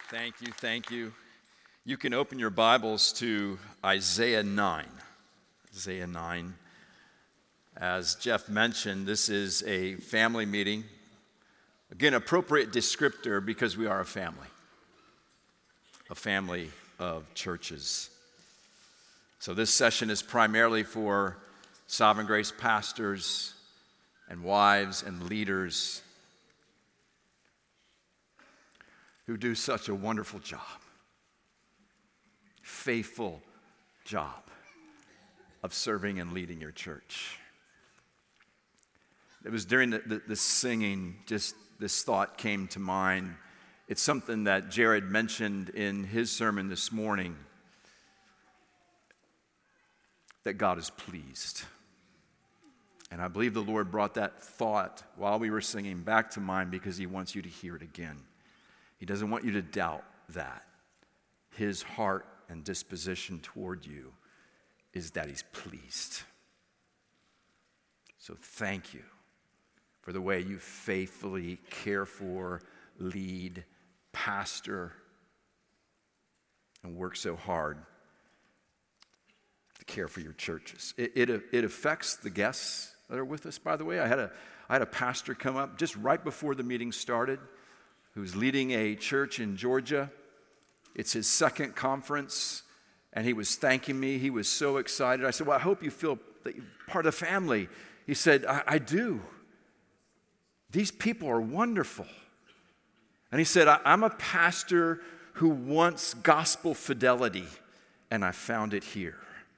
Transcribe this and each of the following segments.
Thank you, thank you. You can open your Bibles to Isaiah 9. Isaiah 9. As Jeff mentioned, this is a family meeting. Again, appropriate descriptor because we are a family of churches. So this session is primarily for Sovereign Grace pastors and wives and leaders who do such a wonderful job, faithful job of serving and leading your church. It was during the singing, just this thought came to mind. It's something that Jared mentioned in his sermon this morning, that God is pleased. And I believe the Lord brought that thought while we were singing back to mind because he wants you to hear it again. He doesn't want you to doubt that. His heart and disposition toward you is that he's pleased. So thank you for the way you faithfully care for, lead, pastor, and work so hard to care for your churches. It affects the guests that are with us, by the way. I had a pastor come up just right before the meeting started who's leading a church in Georgia. It's his second conference, and he was thanking me. He was so excited. I said, well, I hope you feel that you're part of the family. He said, I do. These people are wonderful. And he said, I'm a pastor who wants gospel fidelity, and I found it here.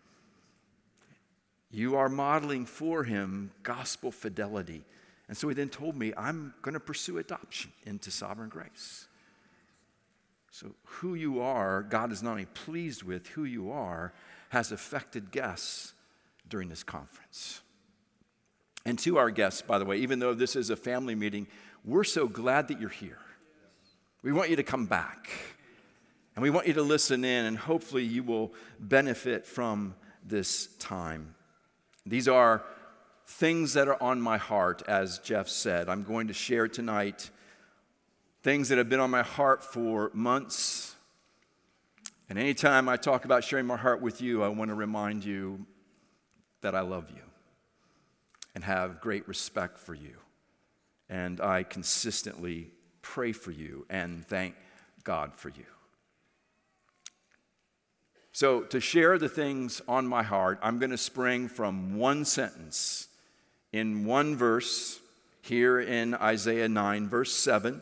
You are modeling for him gospel fidelity. And so he then told me, I'm going to pursue adoption into Sovereign Grace. So who you are, God is not only pleased with, who you are has affected guests during this conference. And to our guests, by the way, even though this is a family meeting, we're so glad that you're here. We want you to come back. And we want you to listen in, and hopefully you will benefit from this time. These are things that are on my heart, as Jeff said. I'm going to share tonight things that have been on my heart for months. And anytime I talk about sharing my heart with you, I want to remind you that I love you and have great respect for you. And I consistently pray for you and thank God for you. So to share the things on my heart, I'm going to spring from one sentence in one verse here in Isaiah 9, verse 7.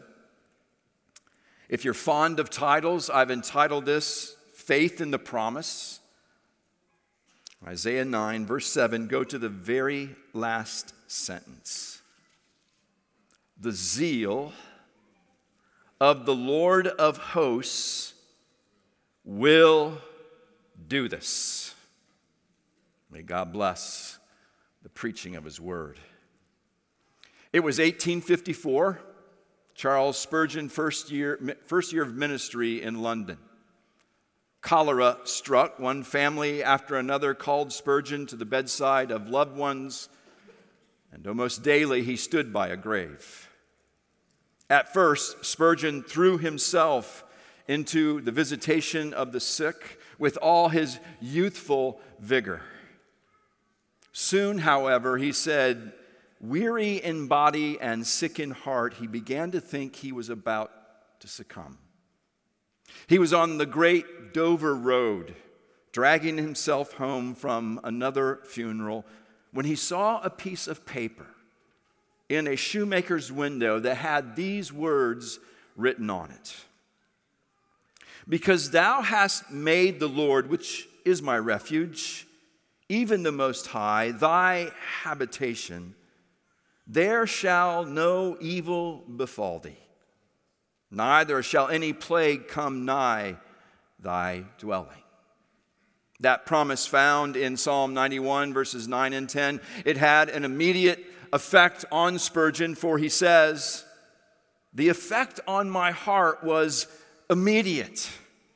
If you're fond of titles, I've entitled this Faith in the Promise. Isaiah 9, verse 7, go to the very last sentence. The zeal of the Lord of hosts will do this. May God bless the preaching of his word. It was 1854, Charles Spurgeon, first year of ministry in London. Cholera struck. One family after another called Spurgeon to the bedside of loved ones, and almost daily he stood by a grave. At first, Spurgeon threw himself into the visitation of the sick with all his youthful vigor. Soon, however, he said, weary in body and sick in heart, he began to think he was about to succumb. He was on the great Dover Road, dragging himself home from another funeral, when he saw a piece of paper in a shoemaker's window that had these words written on it. Because thou hast made the Lord, which is my refuge, even the Most High, thy habitation, there shall no evil befall thee, neither shall any plague come nigh thy dwelling. That promise found in Psalm 91, verses 9 and 10, it had an immediate effect on Spurgeon, for he says, the effect on my heart was immediate.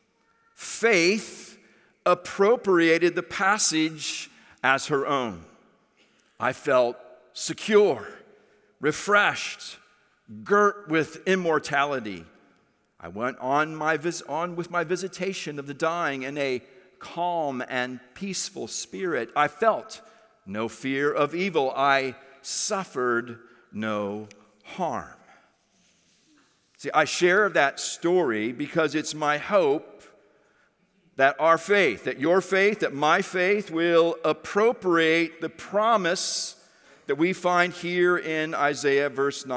Faith appropriated the passage as her own. I felt secure, refreshed, girt with immortality. I went on with my visitation of the dying in a calm and peaceful spirit. I felt no fear of evil. I suffered no harm. See, I share that story because it's my hope that our faith, that your faith, that my faith will appropriate the promise that we find here in Isaiah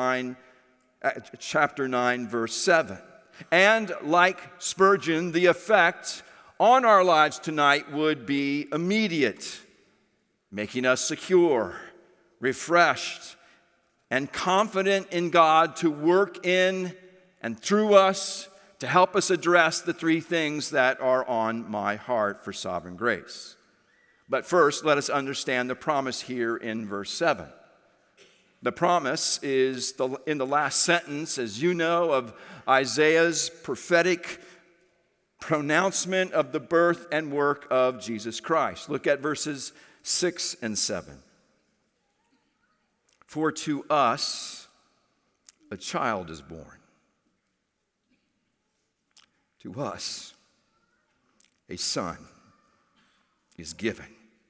chapter 9, verse 7. And like Spurgeon, the effect on our lives tonight would be immediate, making us secure, refreshed, and confident in God to work in and through us to help us address the three things that are on my heart for sovereign grace. But first, let us understand the promise here in verse 7. The promise is in the last sentence, as you know, of Isaiah's prophetic pronouncement of the birth and work of Jesus Christ. Look at verses 6 and 7. For to us a child is born. To us a son is given.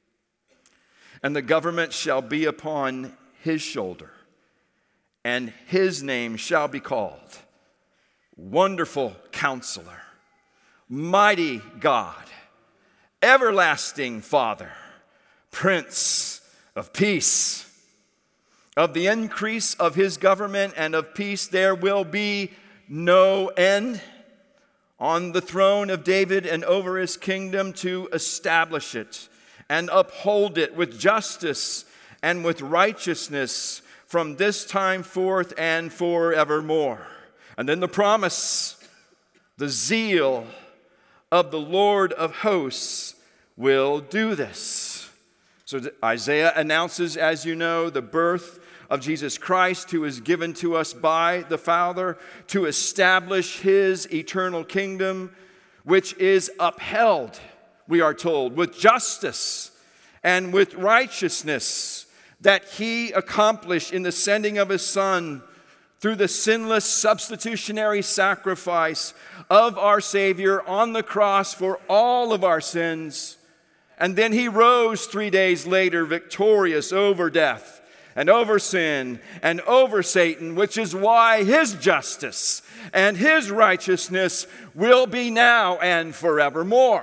And the government shall be upon his shoulder, and his name shall be called Wonderful Counselor, Mighty God, Everlasting Father, Prince of Peace. Of the increase of his government and of peace there will be no end on the throne of David and over his kingdom, to establish it and uphold it with justice and with righteousness from this time forth and forevermore. And then the promise, the zeal of the Lord of hosts will do this. So Isaiah announces, as you know, the birth of Jesus Christ, who is given to us by the Father to establish his eternal kingdom, which is upheld, we are told, with justice and with righteousness, that he accomplished in the sending of his Son through the sinless substitutionary sacrifice of our Savior on the cross for all of our sins. And then he rose 3 days later victorious over death and over sin and over Satan, which is why his justice and his righteousness will be now and forevermore.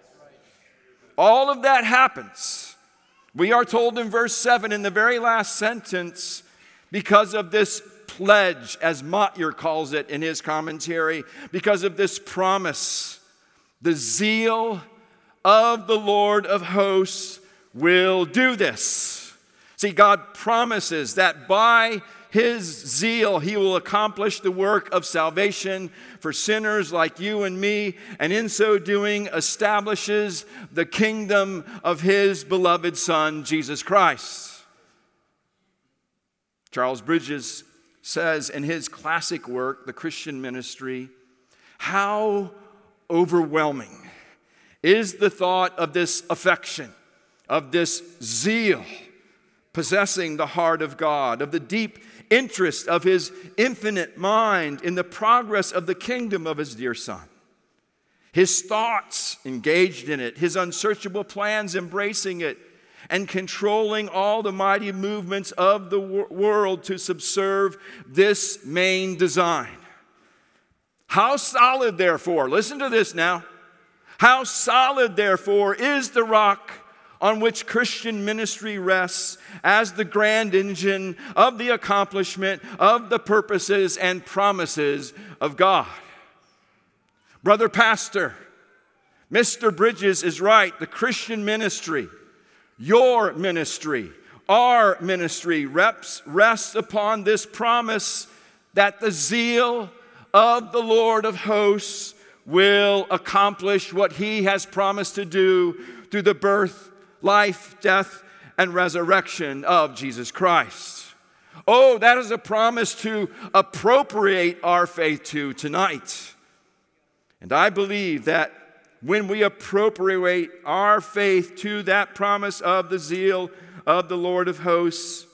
All of that happens, we are told in verse 7, in the very last sentence, because of this pledge, as Motyer calls it in his commentary, because of this promise. The zeal of the Lord of hosts will do this. See, God promises that by his zeal, he will accomplish the work of salvation for sinners like you and me, and in so doing establishes the kingdom of his beloved Son, Jesus Christ. Charles Bridges says in his classic work, The Christian Ministry, how overwhelming is the thought of this affection, of this zeal possessing the heart of God, of the deep interest of his infinite mind in the progress of the kingdom of his dear Son. His thoughts engaged in it, his unsearchable plans embracing it, and controlling all the mighty movements of the world to subserve this main design. How solid, therefore, listen to this now, how solid, therefore, is the rock on which Christian ministry rests as the grand engine of the accomplishment of the purposes and promises of God. Brother Pastor, Mr. Bridges is right. The Christian ministry, your ministry, our ministry rests upon this promise that the zeal of the Lord of hosts will accomplish what he has promised to do through the birth, life, death, and resurrection of Jesus Christ. Oh, that is a promise to appropriate our faith to tonight. And I believe that when we appropriate our faith to that promise of the zeal of the Lord of hosts,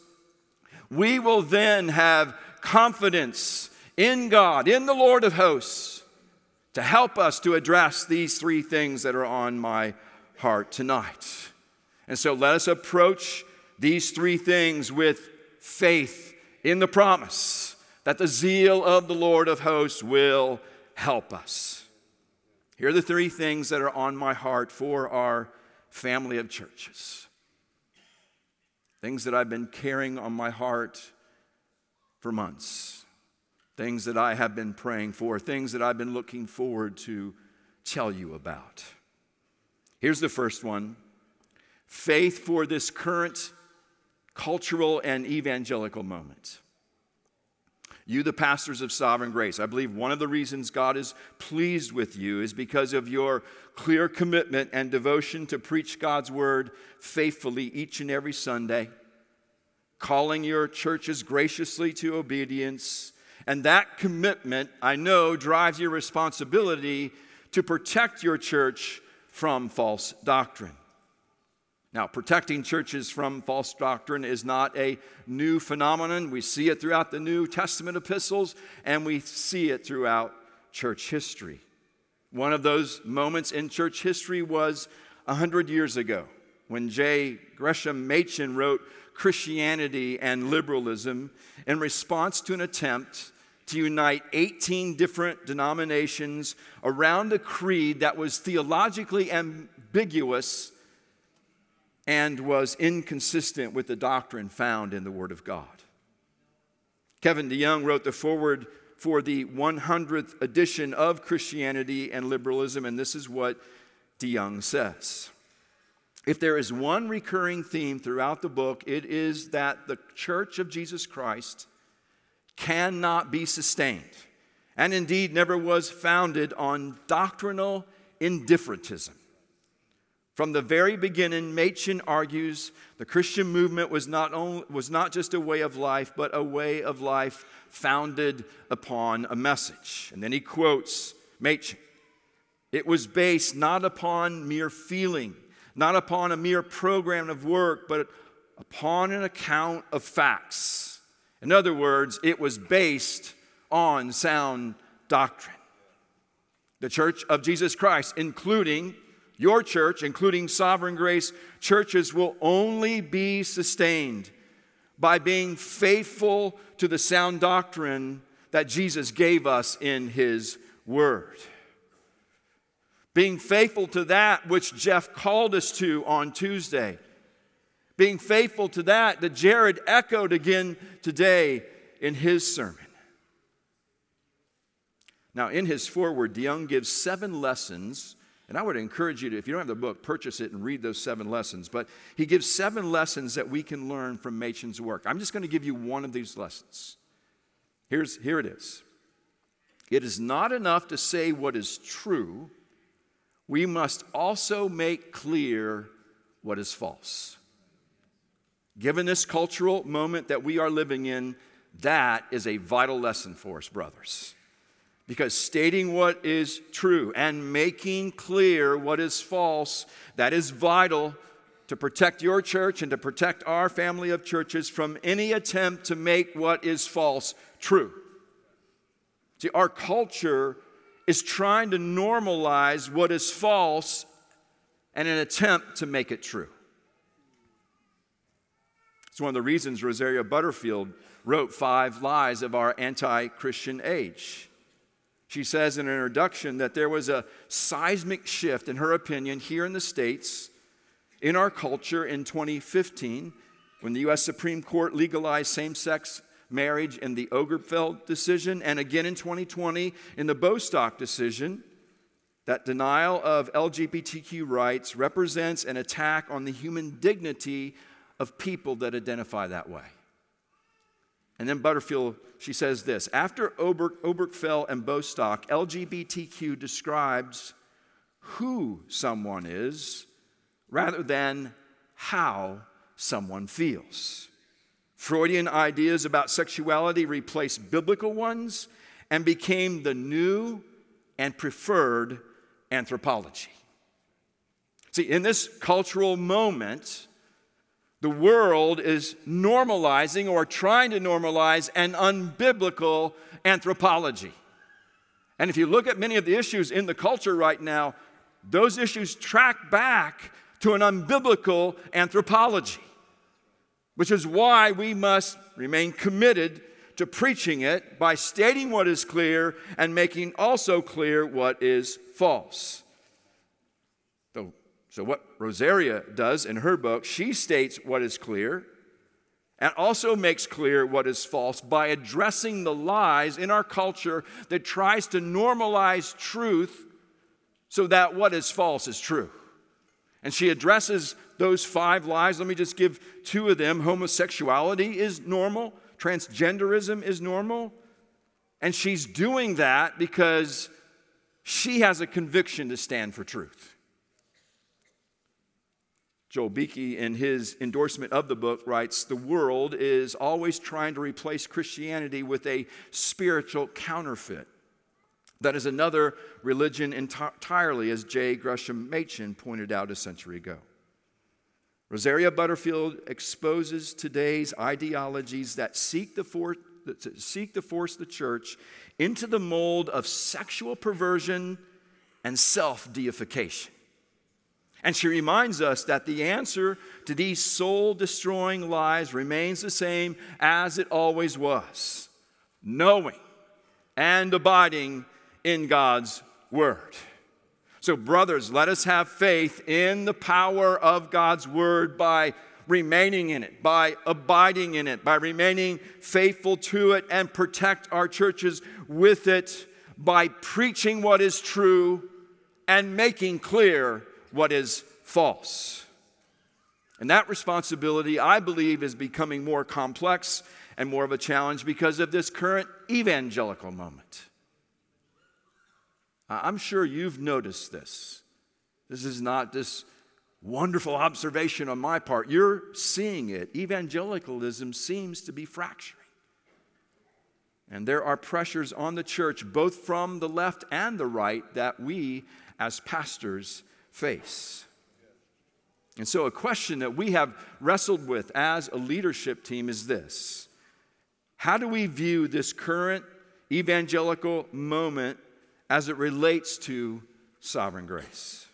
we will then have confidence in God, in the Lord of hosts, to help us to address these three things that are on my heart tonight. And so let us approach these three things with faith in the promise that the zeal of the Lord of hosts will help us. Here are the three things that are on my heart for our family of churches. Things that I've been carrying on my heart for months. Things that I have been praying for. Things that I've been looking forward to tell you about. Here's the first one. Faith for this current cultural and evangelical moment. You, the pastors of Sovereign Grace, I believe one of the reasons God is pleased with you is because of your clear commitment and devotion to preach God's word faithfully each and every Sunday, calling your churches graciously to obedience. And that commitment, I know, drives your responsibility to protect your church from false doctrine. Now, protecting churches from false doctrine is not a new phenomenon. We see it throughout the New Testament epistles, and we see it throughout church history. One of those moments in church history was 100 years ago when J. Gresham Machen wrote Christianity and Liberalism in response to an attempt to unite 18 different denominations around a creed that was theologically ambiguous and was inconsistent with the doctrine found in the Word of God. Kevin DeYoung wrote the foreword for the 100th edition of Christianity and Liberalism, and this is what DeYoung says. If there is one recurring theme throughout the book, it is that the Church of Jesus Christ cannot be sustained, and indeed never was founded on doctrinal indifferentism. From the very beginning, Machen argues the Christian movement was not just a way of life, but a way of life founded upon a message. And then he quotes Machen. It was based not upon mere feeling, not upon a mere program of work, but upon an account of facts. In other words, it was based on sound doctrine. The Church of Jesus Christ, including your church, including Sovereign Grace churches, will only be sustained by being faithful to the sound doctrine that Jesus gave us in His Word. Being faithful to that which Jeff called us to on Tuesday. Being faithful to that Jared echoed again today in his sermon. Now, in his foreword, DeYoung gives 7 lessons. And I would encourage you to, if you don't have the book, purchase it and read those 7 lessons. But he gives 7 lessons that we can learn from Machen's work. I'm just going to give you one of these lessons. Here it is. It is not enough to say what is true. We must also make clear what is false. Given this cultural moment that we are living in, that is a vital lesson for us, brothers. Because stating what is true and making clear what is false, that is vital to protect your church and to protect our family of churches from any attempt to make what is false true. See, our culture is trying to normalize what is false in an attempt to make it true. It's one of the reasons Rosaria Butterfield wrote 5 Lies of Our Anti-Christian Age. She says in an introduction that there was a seismic shift, in her opinion, here in the States, in our culture in 2015, when the U.S. Supreme Court legalized same-sex marriage in the Obergefell decision, and again in 2020 in the Bostock decision, that denial of LGBTQ rights represents an attack on the human dignity of people that identify that way. And then Butterfield, she says this, after Obergefell and Bostock, LGBTQ describes who someone is rather than how someone feels. Freudian ideas about sexuality replaced biblical ones and became the new and preferred anthropology. See, in this cultural moment, the world is normalizing or trying to normalize an unbiblical anthropology. And if you look at many of the issues in the culture right now, those issues track back to an unbiblical anthropology, which is why we must remain committed to preaching it by stating what is clear and making also clear what is false. So what Rosaria does in her book, she states what is clear and also makes clear what is false by addressing the lies in our culture that tries to normalize truth so that what is false is true. And she addresses those 5 lies. Let me just give 2 of them. Homosexuality is normal. Transgenderism is normal. And she's doing that because she has a conviction to stand for truth. Joel Beeke, in his endorsement of the book, writes, "The world is always trying to replace Christianity with a spiritual counterfeit. That is another religion entirely, as J. Gresham Machen pointed out a century ago." Rosaria Butterfield exposes today's ideologies that seek to force the church into the mold of sexual perversion and self-deification. And she reminds us that the answer to these soul-destroying lies remains the same as it always was: knowing and abiding in God's Word. So, brothers, let us have faith in the power of God's Word by remaining in it, by abiding in it, by remaining faithful to it, and protect our churches with it by preaching what is true and making clear what is false. And that responsibility, I believe, is becoming more complex and more of a challenge because of this current evangelical moment. I'm sure you've noticed this. This is not this wonderful observation on my part. You're seeing it. Evangelicalism seems to be fracturing. And there are pressures on the church, both from the left and the right, that we as pastors face. And so a question that we have wrestled with as a leadership team is this: how do we view this current evangelical moment as it relates to sovereign grace?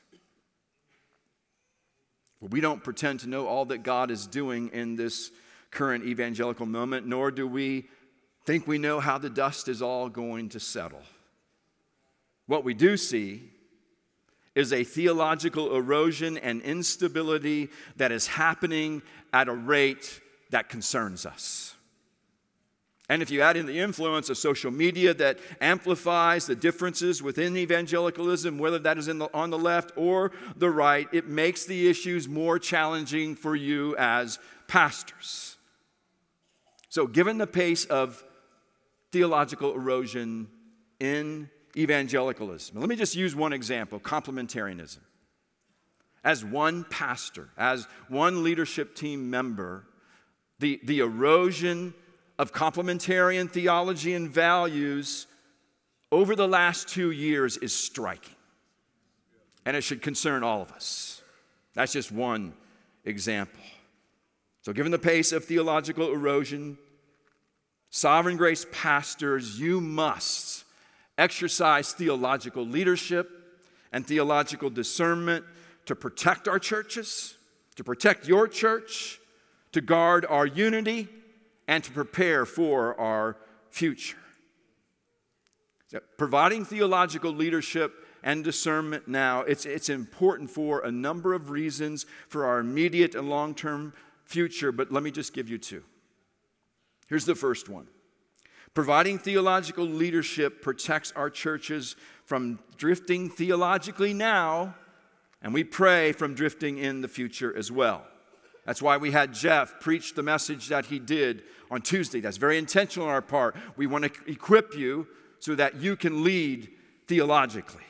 Well, we don't pretend to know all that God is doing in this current evangelical moment, nor do we think we know how the dust is all going to settle. What we do see is a theological erosion and instability that is happening at a rate that concerns us. And if you add in the influence of social media that amplifies the differences within evangelicalism, whether that is on the left or the right, it makes the issues more challenging for you as pastors. So given the pace of theological erosion in evangelicalism, let me just use one example: complementarianism. As one pastor, as one leadership team member, the erosion of complementarian theology and values over the last 2 years is striking. And it should concern all of us. That's just one example. So given the pace of theological erosion, Sovereign Grace pastors, you must exercise theological leadership and theological discernment to protect our churches, to protect your church, to guard our unity, and to prepare for our future. So providing theological leadership and discernment now, it's important for a number of reasons for our immediate and long-term future, but let me just give you 2. Here's the first one. Providing theological leadership protects our churches from drifting theologically now, and we pray from drifting in the future as well. That's why we had Jeff preach the message that he did on Tuesday. That's very intentional on our part. We want to equip you so that you can lead theologically.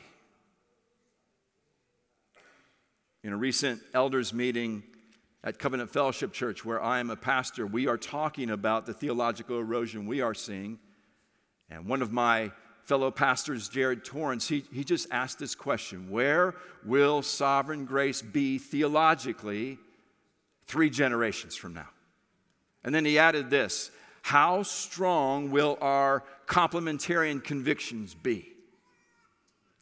In a recent elders meeting at Covenant Fellowship Church, where I am a pastor, we are talking about the theological erosion we are seeing. And one of my fellow pastors, Jared Torrance, he just asked this question: where will Sovereign Grace be theologically 3 generations from now? And then he added this: how strong will our complementarian convictions be?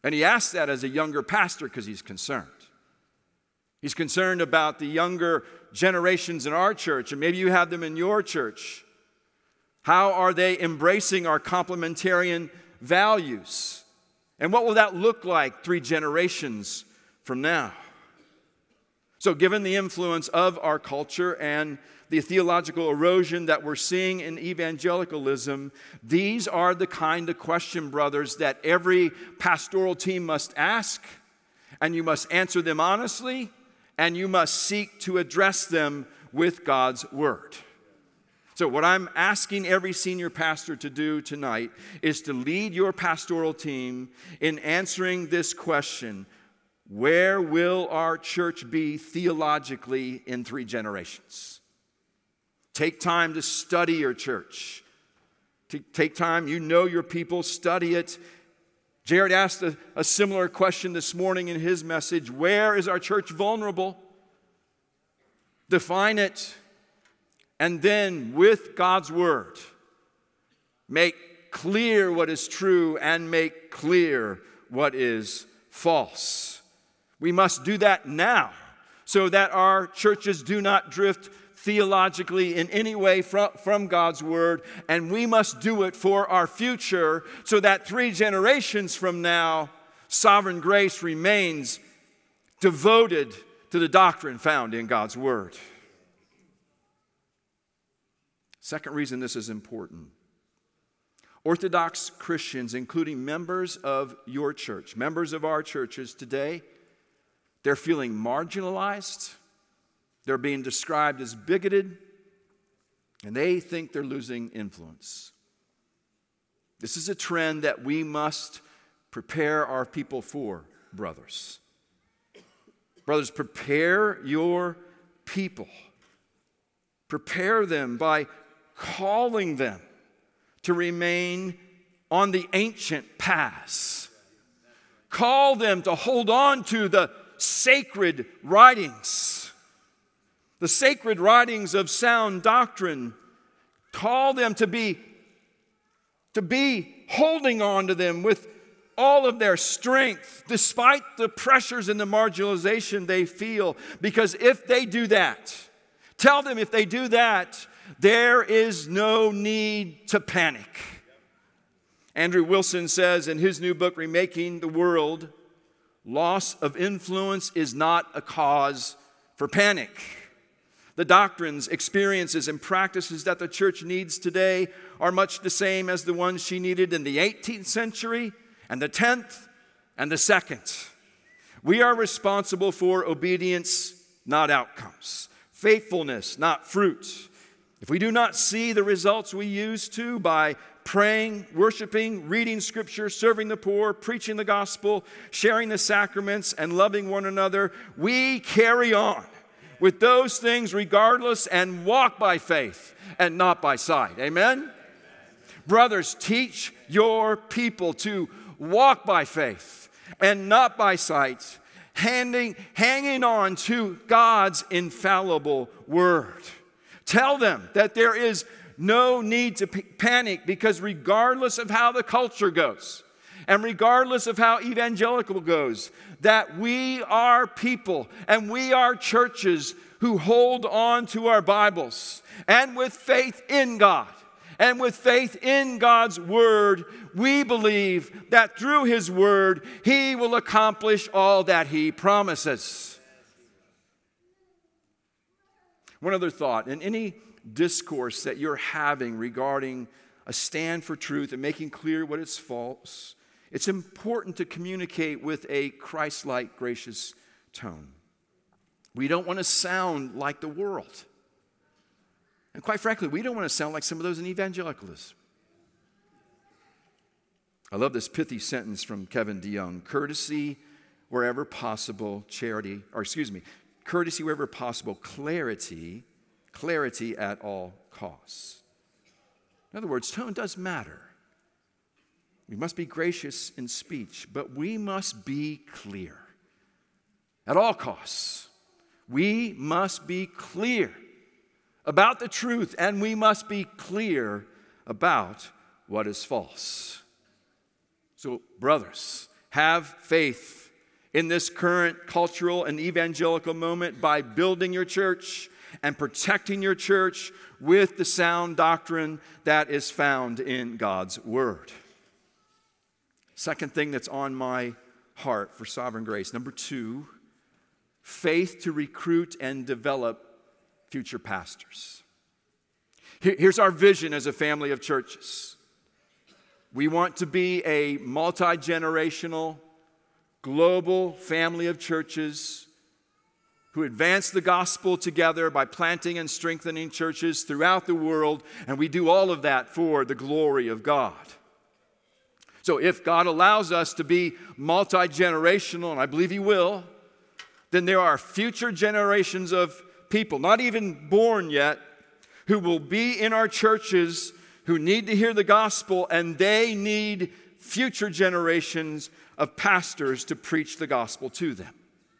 And he asks that as a younger pastor because he's concerned. He's concerned about the younger generations in our church, and maybe you have them in your church. How are they embracing our complementarian values? And what will that look like 3 generations from now? So given the influence of our culture and the theological erosion that we're seeing in evangelicalism, these are the kind of question, brothers, that every pastoral team must ask, and you must answer them honestly, and you must seek to address them with God's word. So what I'm asking every senior pastor to do tonight is to lead your pastoral team in answering this question: where will our church be theologically in 3 generations? Take time to study your church. Take time, you know your people, study it. Jared asked a similar question this morning in his message. Where is our church vulnerable? Define it. And then, with God's word, make clear what is true and make clear what is false. We must do that now so that our churches do not drift theologically in any way from God's word, and we must do it for our future so that 3 generations from now, Sovereign Grace remains devoted to the doctrine found in God's word. Second reason this is important. Orthodox Christians, including members of your church, members of our churches today, they're feeling marginalized. They're being described as bigoted, and they think they're losing influence. This is a trend that we must prepare our people for, brothers. Brothers, prepare your people. Prepare them by calling them to remain on the ancient paths. Call them to hold on to the sacred writings. The sacred writings of sound doctrine. Call them to be holding on to them with all of their strength, despite the pressures and the marginalization they feel. Because if they do that, tell them if they do that, there is no need to panic. Andrew Wilson says in his new book, Remaking the World, loss of influence is not a cause for panic. The doctrines, experiences, and practices that the church needs today are much the same as the ones she needed in the 18th century and the 10th and the 2nd. We are responsible for obedience, not outcomes. Faithfulness, not fruit. If we do not see the results we used to by praying, worshiping, reading Scripture, serving the poor, preaching the gospel, sharing the sacraments, and loving one another, we carry on with those things regardless and walk by faith and not by sight. Amen? Brothers, teach your people to walk by faith and not by sight, hanging on to God's infallible word. Tell them that there is no need to panic, because regardless of how the culture goes and regardless of how evangelical goes, that we are people and we are churches who hold on to our Bibles, and with faith in God and with faith in God's word, we believe that through his word, he will accomplish all that he promises. One other thought: in any discourse that you're having regarding a stand for truth and making clear what is false, it's important to communicate with a Christ-like, gracious tone. We don't want to sound like the world. And quite frankly, we don't want to sound like some of those in evangelicalism. I love this pithy sentence from Kevin DeYoung: courtesy wherever possible, courtesy wherever possible, clarity at all costs. In other words, tone does matter. We must be gracious in speech, but we must be clear at all costs. We must be clear about the truth, and we must be clear about what is false. So, brothers, have faith in this current cultural and evangelical moment by building your church and protecting your church with the sound doctrine that is found in God's Word. Second thing that's on my heart for Sovereign Grace. Number 2, faith to recruit and develop future pastors. Here's our vision as a family of churches. We want to be a multi-generational, global family of churches who advance the gospel together by planting and strengthening churches throughout the world, and we do all of that for the glory of God. So if God allows us to be multi-generational, and I believe He will, then there are future generations of people, not even born yet, who will be in our churches who need to hear the gospel, and they need future generations of pastors to preach the gospel to them.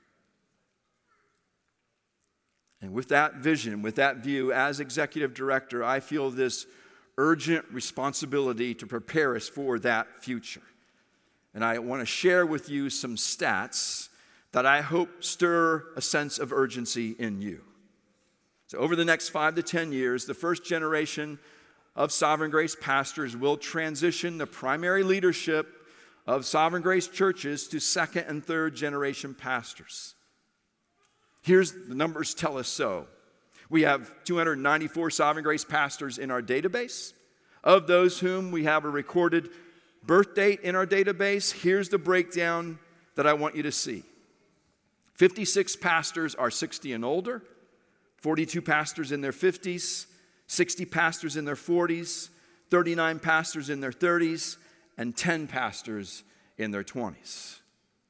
And with that vision, with that view, as executive director, I feel this urgent responsibility to prepare us for that future. And I want to share with you some stats that I hope stir a sense of urgency in you. So over the next 5 to 10 years, the first generation of Sovereign Grace pastors will transition the primary leadership of Sovereign Grace churches to second and third generation pastors. Here's the numbers tell us so. We have 294 Sovereign Grace pastors in our database. Of those whom we have a recorded birth date in our database, here's the breakdown that I want you to see. 56 pastors are 60 and older, 42 pastors in their 50s, 60 pastors in their 40s, 39 pastors in their 30s, and 10 pastors in their 20s.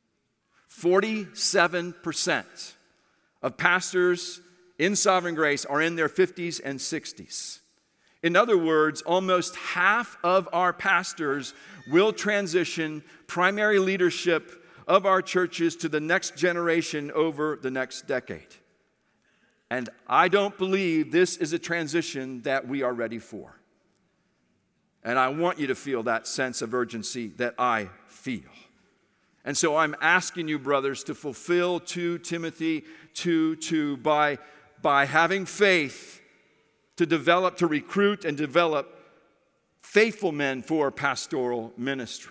47% of pastors in Sovereign Grace are in their 50s and 60s. In other words, almost half of our pastors will transition primary leadership of our churches to the next generation over the next decade. And I don't believe this is a transition that we are ready for. And I want you to feel that sense of urgency that I feel. And so I'm asking you, brothers, to fulfill 2 Timothy 2:2 by having faith to recruit and develop faithful men for pastoral ministry.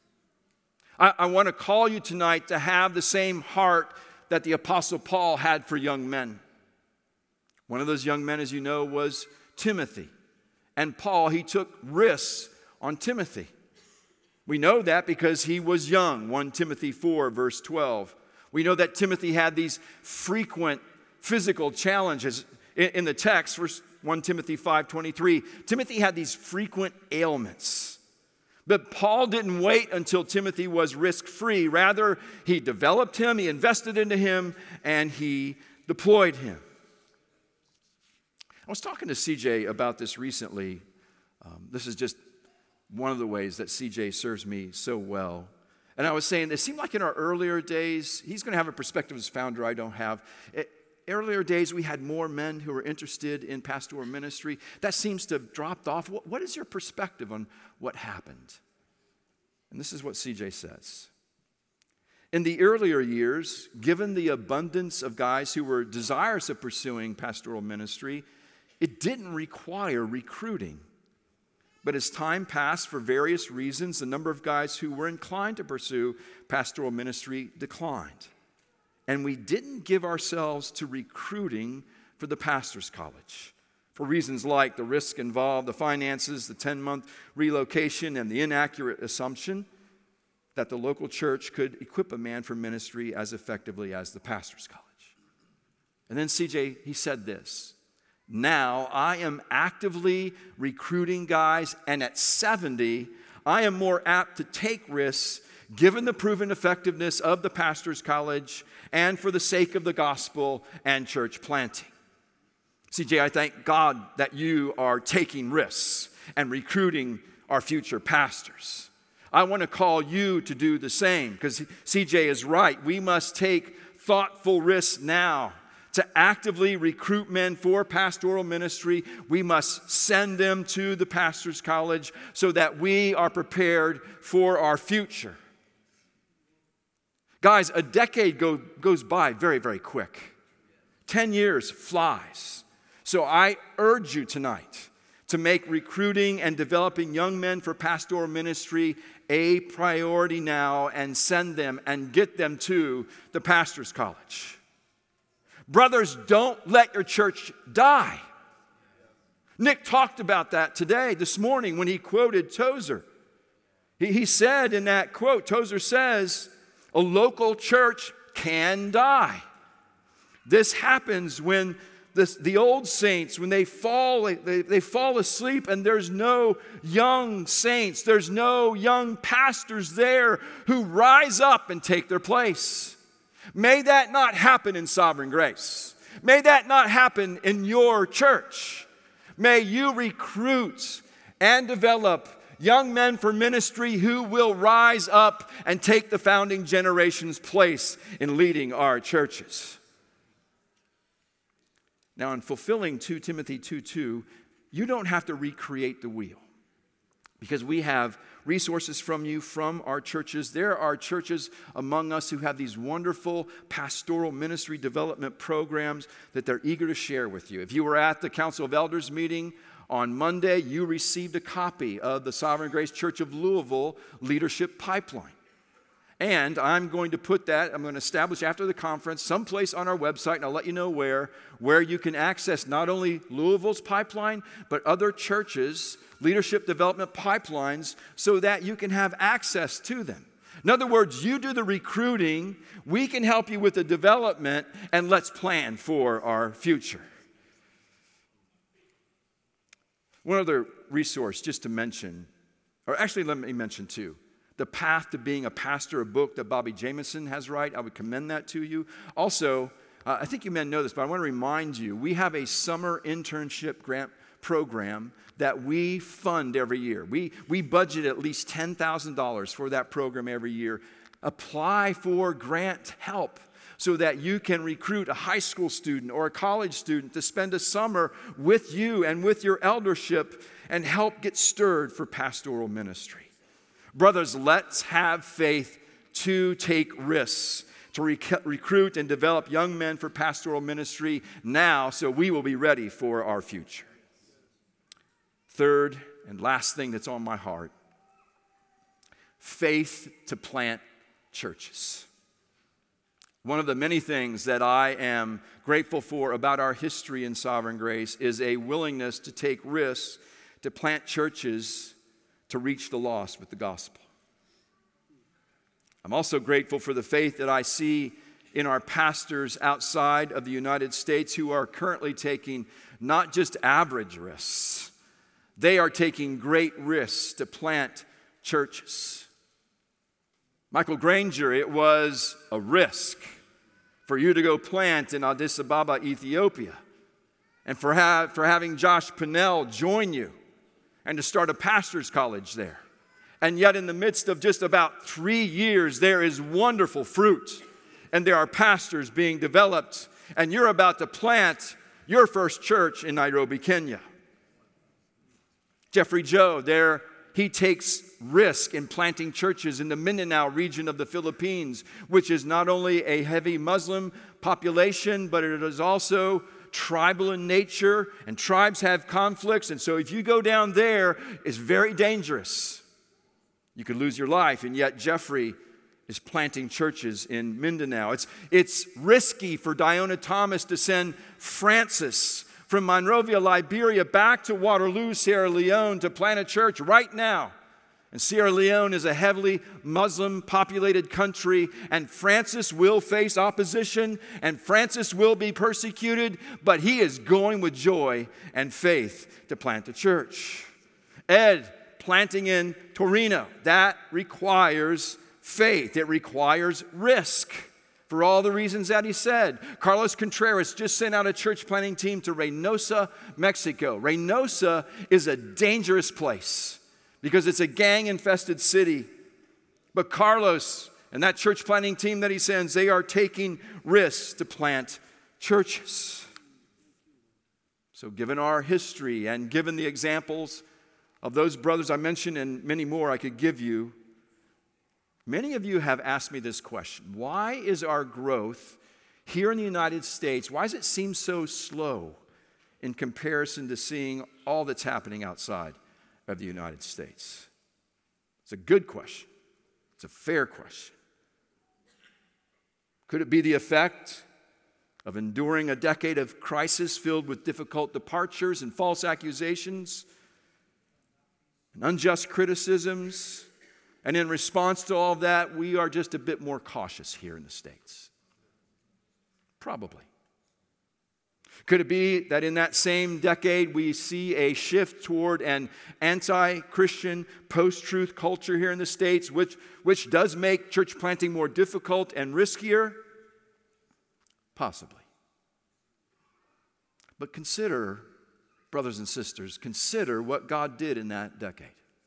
I want to call you tonight to have the same heart that the Apostle Paul had for young men. One of those young men, as you know, was Timothy. And Paul, he took risks on Timothy. We know that because he was young, 1 Timothy 4, verse 12. We know that Timothy had these frequent physical challenges. In the text, 1 Timothy 5:23, Timothy had these frequent ailments. But Paul didn't wait until Timothy was risk-free. Rather, he developed him, he invested into him, and he deployed him. I was talking to CJ about this recently. This is just one of the ways that CJ serves me so well. And I was saying, it seemed like in our earlier days, he's going to have a perspective as founder I don't have. Earlier days, we had more men who were interested in pastoral ministry. That seems to have dropped off. What is your perspective on what happened? And this is what CJ says. In the earlier years, given the abundance of guys who were desirous of pursuing pastoral ministry, it didn't require recruiting. But as time passed, for various reasons, the number of guys who were inclined to pursue pastoral ministry declined. And we didn't give ourselves to recruiting for the pastor's college for reasons like the risk involved, the finances, the 10-month relocation, and the inaccurate assumption that the local church could equip a man for ministry as effectively as the pastor's college. And then CJ, he said this, now I am actively recruiting guys, and at 70, I am more apt to take risks given the proven effectiveness of the pastor's college and for the sake of the gospel and church planting. CJ, I thank God that you are taking risks and recruiting our future pastors. I want to call you to do the same because CJ is right. We must take thoughtful risks now to actively recruit men for pastoral ministry. We must send them to the pastor's college so that we are prepared for our future. Guys, a decade goes by very, very quick. 10 years flies. So I urge you tonight to make recruiting and developing young men for pastoral ministry a priority now and send them and get them to the pastor's college. Brothers, don't let your church die. Nick talked about that this morning when he quoted Tozer. He said in that quote, Tozer says, a local church can die. This happens when the old saints, when they fall asleep and there's no young saints, there's no young pastors there who rise up and take their place. May that not happen in Sovereign Grace. May that not happen in your church. May you recruit and develop young men for ministry who will rise up and take the founding generation's place in leading our churches. Now, in fulfilling 2 Timothy 2:2, you don't have to recreate the wheel because we have resources from you, from our churches. There are churches among us who have these wonderful pastoral ministry development programs that they're eager to share with you. If you were at the Council of Elders meeting on Monday, you received a copy of the Sovereign Grace Church of Louisville Leadership Pipeline. And I'm going to establish after the conference someplace on our website, and I'll let you know where you can access not only Louisville's pipeline, but other churches' leadership development pipelines so that you can have access to them. In other words, you do the recruiting, we can help you with the development, and let's plan for our future. One other resource just to mention, or actually let me mention two. The Path to Being a Pastor, a book that Bobby Jamieson has written. I would commend that to you. Also, I think you men know this, but I want to remind you, we have a summer internship grant program that we fund every year. We budget at least $10,000 for that program every year. Apply for grant help so that you can recruit a high school student or a college student to spend a summer with you and with your eldership and help get stirred for pastoral ministry. Brothers, let's have faith to take risks, to recruit and develop young men for pastoral ministry now so we will be ready for our future. Third and last thing that's on my heart, faith to plant churches. One of the many things that I am grateful for about our history in Sovereign Grace is a willingness to take risks to plant churches to reach the lost with the gospel. I'm also grateful for the faith that I see in our pastors outside of the United States who are currently taking not just average risks, they are taking great risks to plant churches. Michael Granger, it was a risk for you to go plant in Addis Ababa, Ethiopia, and for having Josh Pinnell join you and to start a pastor's college there. And yet in the midst of just about 3 years, there is wonderful fruit. And there are pastors being developed. And you're about to plant your first church in Nairobi, Kenya. Jeffrey Joe, there he takes risk in planting churches in the Mindanao region of the Philippines, which is not only a heavy Muslim population, but it is also tribal in nature, and tribes have conflicts. And so if you go down there, it's very dangerous. You could lose your life, and yet Jeffrey is planting churches in Mindanao. It's risky for Diona Thomas to send Francis from Monrovia, Liberia, back to Waterloo, Sierra Leone, to plant a church right now. And Sierra Leone is a heavily Muslim-populated country, and Francis will face opposition, and Francis will be persecuted, but he is going with joy and faith to plant a church. Ed, planting in Torino, that requires faith. It requires risk for all the reasons that he said. Carlos Contreras just sent out a church planting team to Reynosa, Mexico. Reynosa is a dangerous place because it's a gang-infested city. But Carlos and that church planting team that he sends, they are taking risks to plant churches. So given our history and given the examples of those brothers I mentioned and many more I could give you, Many of you have asked me this question. Why is our growth here in the United States, why does it seem so slow in comparison to seeing all that's happening outside of the United States? It's a good question. It's a fair question. Could it be the effect of enduring a decade of crisis filled with difficult departures and false accusations and unjust criticisms? And in response to all of that, we are just a bit more cautious here in the States. Probably. Could it be that in that same decade we see a shift toward an anti-Christian, post-truth culture here in the States, which does make church planting more difficult and riskier? Possibly. But consider, brothers and sisters, consider what God did in that decade.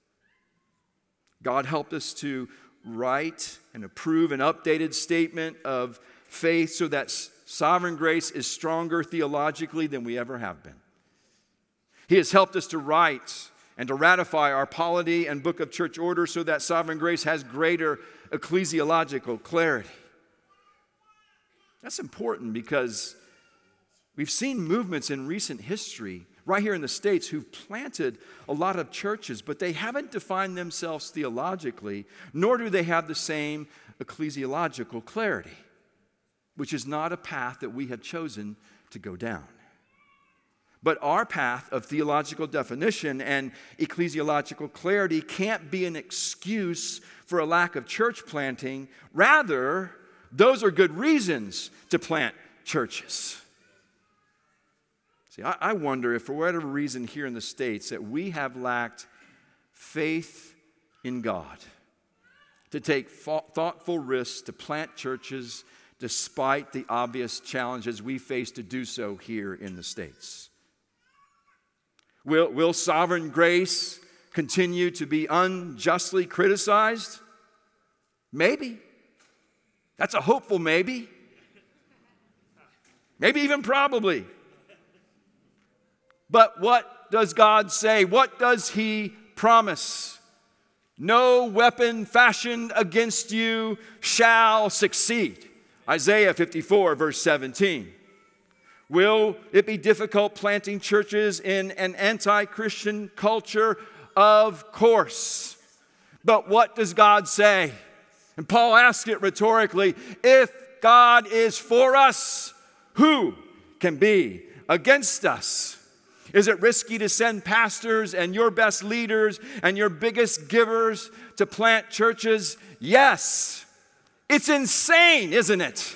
God helped us to write and approve an updated statement of faith so that sovereign grace is stronger theologically than we ever have been. He has helped us to write and to ratify our polity and book of church order so that sovereign grace has greater ecclesiological clarity. That's important because we've seen movements in recent history right here in the States who've planted a lot of churches, but they haven't defined themselves theologically, nor do they have the same ecclesiological clarity, which is not a path that we have chosen to go down. But our path of theological definition and ecclesiological clarity can't be an excuse for a lack of church planting. Rather, those are good reasons to plant churches. See, I wonder if for whatever reason here in the States that we have lacked faith in God to take thoughtful risks to plant churches despite the obvious challenges we face to do so here in the States. Will sovereign grace continue to be unjustly criticized? Maybe. That's a hopeful maybe. Maybe even probably. But what does God say? What does He promise? No weapon fashioned against you shall succeed. Isaiah 54, verse 17. Will it be difficult planting churches in an anti-Christian culture? Of course. But what does God say? And Paul asks it rhetorically, if God is for us, who can be against us? Is it risky to send pastors and your best leaders and your biggest givers to plant churches? Yes. It's insane, isn't it?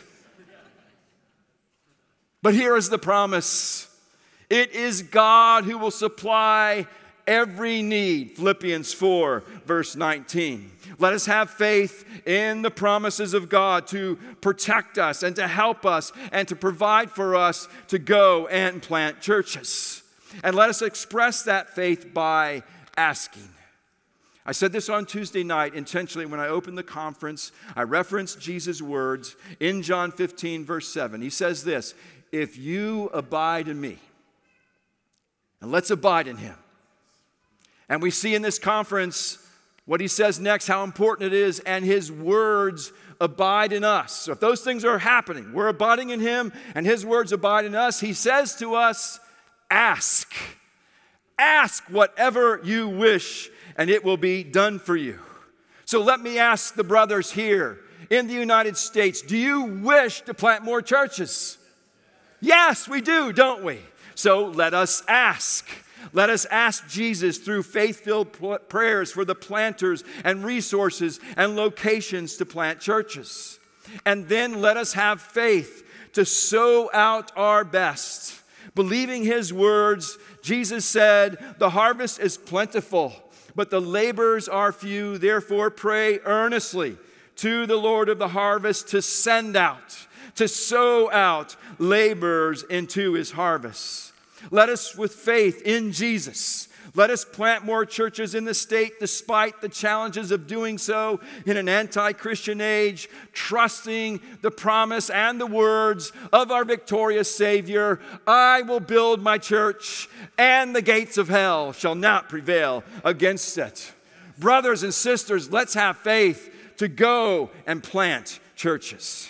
But here is the promise. It is God who will supply every need. Philippians 4, verse 19. Let us have faith in the promises of God to protect us and to help us and to provide for us to go and plant churches. And let us express that faith by asking. I said this on Tuesday night intentionally when I opened the conference. I referenced Jesus' words in John 15, verse 7. He says this, if you abide in me, and let's abide in Him. And we see in this conference what He says next, how important it is, and His words abide in us. So if those things are happening, we're abiding in Him, and His words abide in us, He says to us, ask. Ask whatever you wish, and it will be done for you. So let me ask the brothers here in the United States, do you wish to plant more churches? Yes, we do, don't we? So let us ask. Let us ask Jesus through faith-filled prayers for the planters and resources and locations to plant churches. And then let us have faith to sow out our best. Believing His words, Jesus said, the harvest is plentiful, but the laborers are few. Therefore, pray earnestly to the Lord of the harvest to send out, to sow out laborers into His harvest. Let us, with faith in Jesus, let us plant more churches in the state despite the challenges of doing so in an anti-Christian age, trusting the promise and the words of our victorious Savior, I will build my church, and the gates of hell shall not prevail against it. Brothers and sisters, let's have faith to go and plant churches.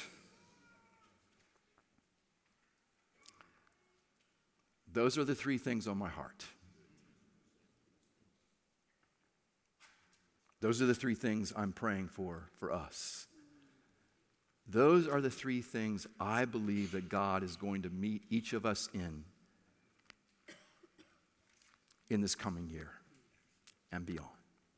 Those are the three things on my heart. Those are the three things I'm praying for us. Those are the three things I believe that God is going to meet each of us in this coming year and beyond.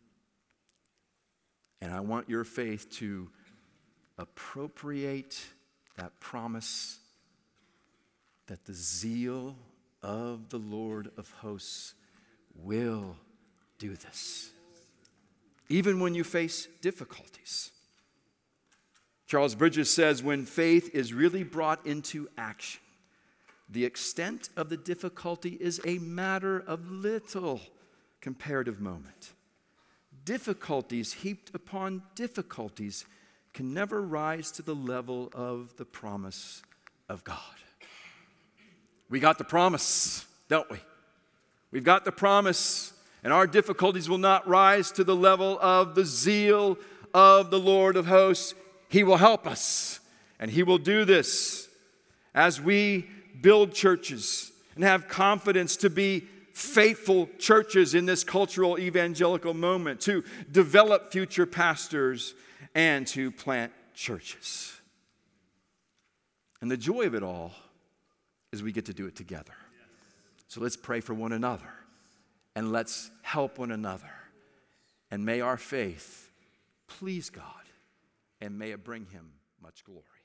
And I want your faith to appropriate that promise that the zeal of the Lord of hosts will do this, even when you face difficulties. Charles Bridges says, when faith is really brought into action, the extent of the difficulty is a matter of little comparative moment. Difficulties heaped upon difficulties can never rise to the level of the promise of God. We got the promise, don't we? We've got the promise, and our difficulties will not rise to the level of the zeal of the Lord of hosts. He will help us, and He will do this as we build churches and have confidence to be faithful churches in this cultural evangelical moment, to develop future pastors and to plant churches. And the joy of it all is we get to do it together. So let's pray for one another and let's help one another. And may our faith please God, and may it bring Him much glory.